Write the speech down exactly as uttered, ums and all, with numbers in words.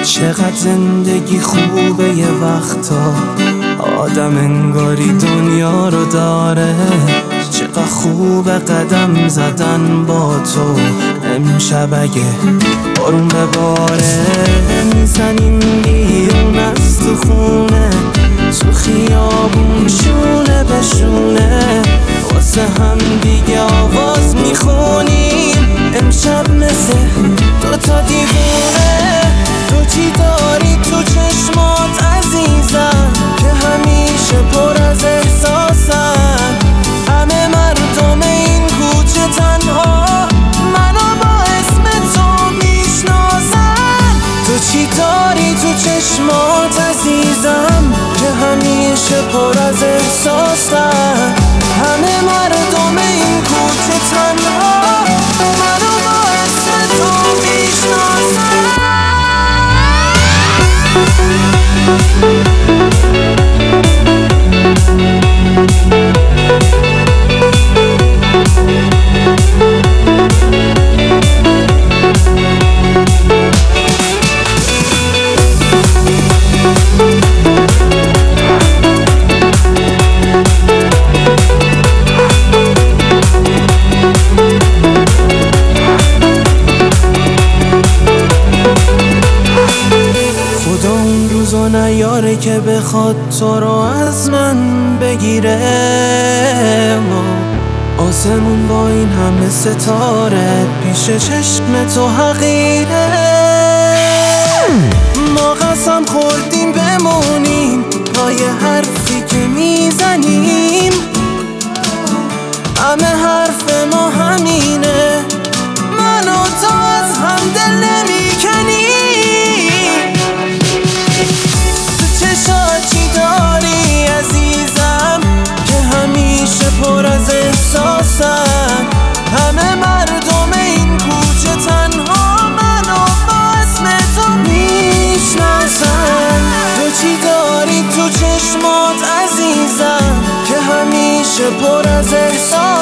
چقدر زندگی خوبه یه وقتا آدم انگاری دنیا رو داره. چقدر خوبه قدم زدن با تو امشب اگه بارون بباره. میزنیم بیرون از تو خونه، تو خیابون شونه به شونه، واسه هم دیگه آواز میخونیم امشب مثل دوتا دیوونه. تو چی داری تو چشمات عزیزم که همیشه پر از احساسن؟ همه مردم این کوچه تنها منو با اسم تو میشناسن. تو چی داری تو چشمات عزیزم که همیشه پر از احساسن؟ همه مردم این کوچه تنها منو با اسم تو میشناسن. نیاره که بخواد تو رو از من بگیره. آسمون با این همه ستاره پیش چشم تو حقیره. ما قسم خوردیم بمونیم پای حرفی که میزنیم، همه حرف ما همینه، من و تو از هم دل نمیکنیم. چی داری عزیزم که همیشه پر از احساسن؟ همه مردم این کوچه تنها منو با اسم تو میشناسن. تو چی داری تو چشمات عزیزم که همیشه پر از احساسن؟